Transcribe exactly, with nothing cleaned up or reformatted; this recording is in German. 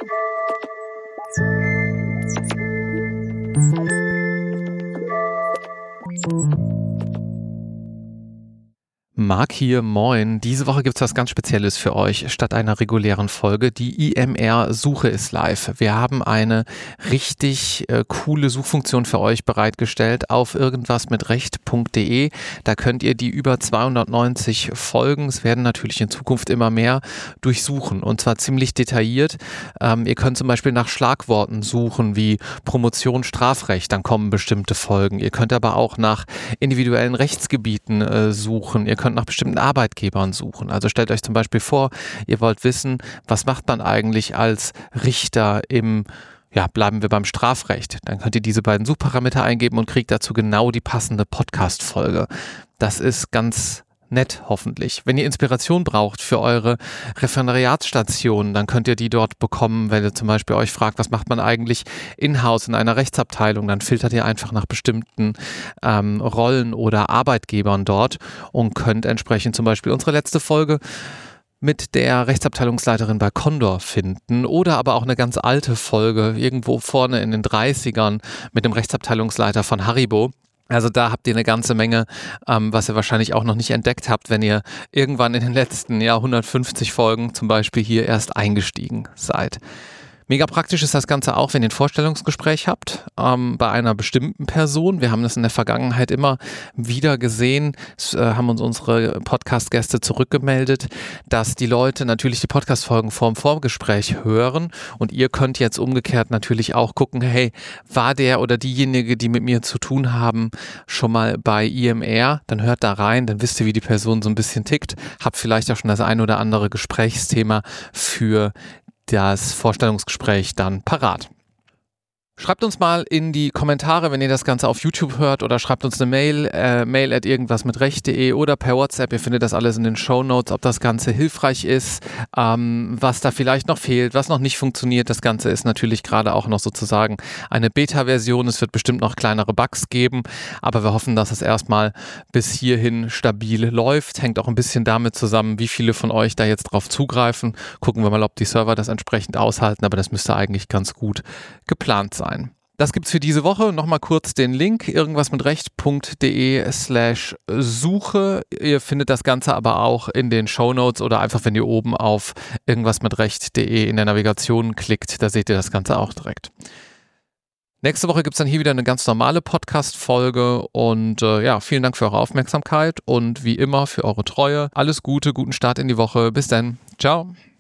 Marc hier, moin. Diese Woche gibt es was ganz Spezielles für euch. Statt einer regulären Folge, die I M R-Suche ist live. Wir haben eine richtig äh, coole Suchfunktion für euch bereitgestellt auf irgendwas mit recht punkt de. Da könnt ihr die über zweihundertneunzig Folgen, es werden natürlich in Zukunft immer mehr, durchsuchen. Und zwar ziemlich detailliert. Ähm, ihr könnt zum Beispiel nach Schlagworten suchen wie Promotion Strafrecht, dann kommen bestimmte Folgen. Ihr könnt aber auch nach individuellen Rechtsgebieten äh, suchen. Ihr könnt nach bestimmten Arbeitgebern suchen. Also stellt euch zum Beispiel vor, ihr wollt wissen, was macht man eigentlich als Richter im, ja, bleiben wir beim Strafrecht. Dann könnt ihr diese beiden Suchparameter eingeben und kriegt dazu genau die passende Podcast-Folge. Das ist ganz nett, hoffentlich. Wenn ihr Inspiration braucht für eure Referendariatsstationen, dann könnt ihr die dort bekommen. Wenn ihr zum Beispiel euch fragt, was macht man eigentlich in-house in einer Rechtsabteilung, dann filtert ihr einfach nach bestimmten ähm, Rollen oder Arbeitgebern dort und könnt entsprechend zum Beispiel unsere letzte Folge mit der Rechtsabteilungsleiterin bei Condor finden oder aber auch eine ganz alte Folge irgendwo vorne in den dreißigern mit dem Rechtsabteilungsleiter von Haribo. Also da habt ihr eine ganze Menge, ähm, was ihr wahrscheinlich auch noch nicht entdeckt habt, wenn ihr irgendwann in den letzten ja, hundertfünfzig Folgen zum Beispiel hier erst eingestiegen seid. Mega praktisch ist das Ganze auch, wenn ihr ein Vorstellungsgespräch habt ähm, bei einer bestimmten Person. Wir haben das in der Vergangenheit immer wieder gesehen, es, äh, haben uns unsere Podcast-Gäste zurückgemeldet, dass die Leute natürlich die Podcast-Folgen vorm Vorgespräch hören und ihr könnt jetzt umgekehrt natürlich auch gucken, hey, war der oder diejenige, die mit mir zu tun haben, schon mal bei I M R? Dann hört da rein, dann wisst ihr, wie die Person so ein bisschen tickt, habt vielleicht auch schon das ein oder andere Gesprächsthema für das Vorstellungsgespräch dann parat. Schreibt uns mal in die Kommentare, wenn ihr das Ganze auf YouTube hört, oder schreibt uns eine Mail, äh, mail at irgendwas mit recht punkt de oder per WhatsApp. Ihr findet das alles in den Shownotes, ob das Ganze hilfreich ist, ähm, was da vielleicht noch fehlt, was noch nicht funktioniert. Das Ganze ist natürlich gerade auch noch sozusagen eine Beta-Version. Es wird bestimmt noch kleinere Bugs geben, aber wir hoffen, dass es erstmal bis hierhin stabil läuft. Hängt auch ein bisschen damit zusammen, wie viele von euch da jetzt drauf zugreifen. Gucken wir mal, ob die Server das entsprechend aushalten, aber das müsste eigentlich ganz gut geplant sein. Das gibt's für diese Woche. Nochmal kurz den Link, irgendwas mit recht punkt de slash Suche. Ihr findet das Ganze aber auch in den Shownotes oder einfach, wenn ihr oben auf irgendwas mit recht punkt de in der Navigation klickt, da seht ihr das Ganze auch direkt. Nächste Woche gibt's dann hier wieder eine ganz normale Podcast-Folge und äh, ja, vielen Dank für eure Aufmerksamkeit und wie immer für eure Treue. Alles Gute, guten Start in die Woche. Bis dann. Ciao.